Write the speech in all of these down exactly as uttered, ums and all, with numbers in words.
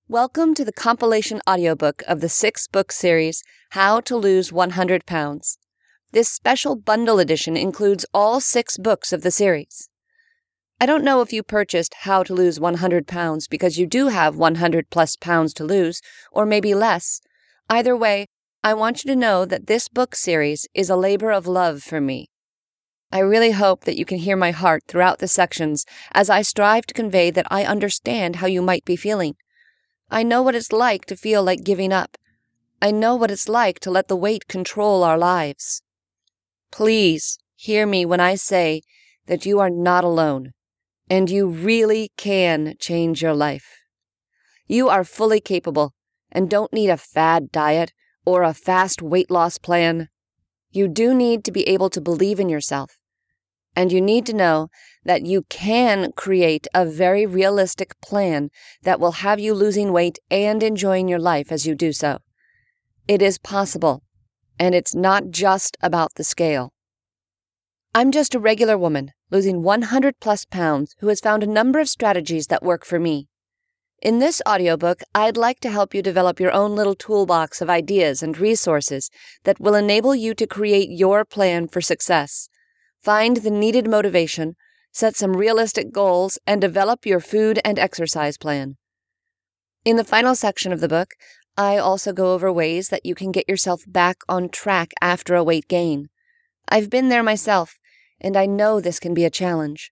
Welcome to the compilation audiobook of the six-book series, How to Lose one hundred pounds. This special bundle edition includes all six books of the series. I don't know if you purchased How to Lose one hundred pounds because you do have one hundred plus pounds to lose, or maybe less. Either way, I want you to know that this book series is a labor of love for me. I really hope that you can hear my heart throughout the sections as I strive to convey that I understand how you might be feeling. I know what it's like to feel like giving up. I know what it's like to let the weight control our lives. Please hear me when I say that you are not alone, and you really can change your life. You are fully capable and don't need a fad diet or a fast weight loss plan. You do need to be able to believe in yourself, and you need to know that you can create a very realistic plan that will have you losing weight and enjoying your life as you do so. It is possible, and it's not just about the scale. I'm just a regular woman, losing one hundred plus pounds, who has found a number of strategies that work for me. In this audiobook, I'd like to help you develop your own little toolbox of ideas and resources that will enable you to create your plan for success. Find the needed motivation, set some realistic goals, and develop your food and exercise plan. In the final section of the book, I also go over ways that you can get yourself back on track after a weight gain. I've been there myself, and I know this can be a challenge.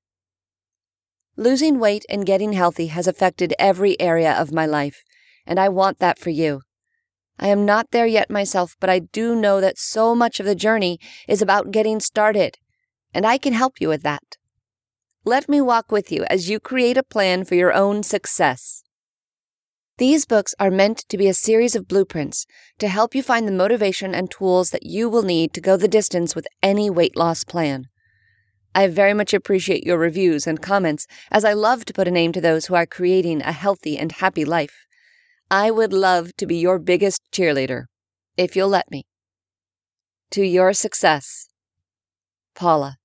Losing weight and getting healthy has affected every area of my life, and I want that for you. I am not there yet myself, but I do know that so much of the journey is about getting started, and I can help you with that. Let me walk with you as you create a plan for your own success. These books are meant to be a series of blueprints to help you find the motivation and tools that you will need to go the distance with any weight loss plan. I very much appreciate your reviews and comments, as I love to put a name to those who are creating a healthy and happy life. I would love to be your biggest cheerleader, if you'll let me. To your success, Paula.